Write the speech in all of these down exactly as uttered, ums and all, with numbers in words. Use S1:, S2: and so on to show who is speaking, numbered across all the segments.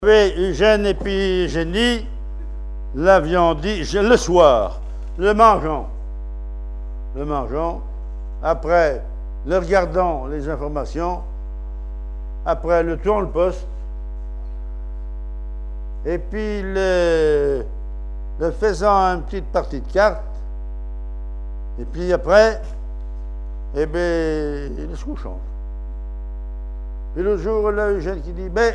S1: Eugène et puis Eugénie l'avions dit le soir, le mangeons. Le mangeons. Après, le regardons les informations. Après, le tourne le poste. Et puis, le, le faisant une petite partie de cartes. Et puis après, eh bien, il se couchons. Puis le jour, là, Eugène qui dit, ben,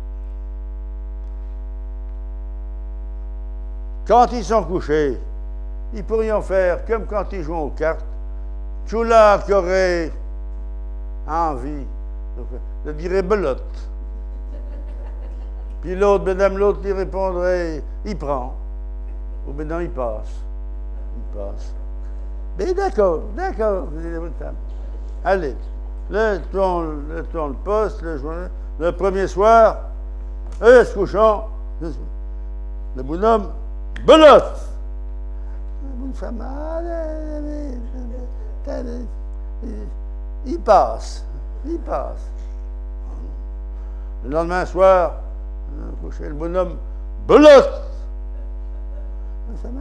S1: quand ils sont couchés, ils pourraient faire comme quand ils jouent aux cartes. Tout là qui aurait envie de dire belote. Puis l'autre, madame l'autre, lui répondrait, il prend. Ou maintenant il passe. Il passe. Mais d'accord, d'accord, vous êtes bonne femme. Allez, le tourne le, tourne le poste, le, le premier soir, eux se couchant, le bonhomme, belote! La bonne femme, il passe, il passe. Le lendemain soir, couché, le bonhomme, belote! La femme,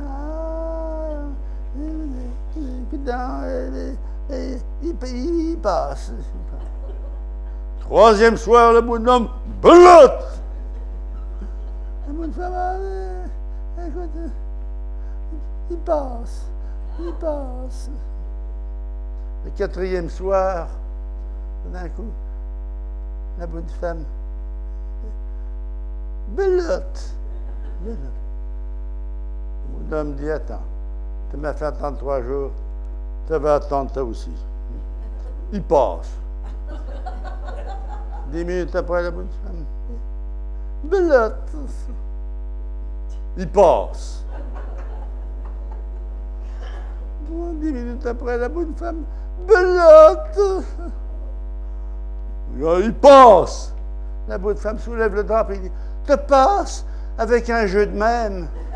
S1: il, il passe. Troisième soir, le bonhomme, belote! La bonne femme, écoute, il passe, il passe. Le quatrième soir, d'un coup, la bonne femme, belote. Le bonhomme dit, attends, tu m'as fait attendre trois jours, tu vas attendre toi aussi. Il passe. Dix minutes après, la bonne femme, belote. Il passe. Dix minutes après, la bonne femme, belote. Il passe. La bonne femme soulève le drap et dit, te passe avec un jeu de même.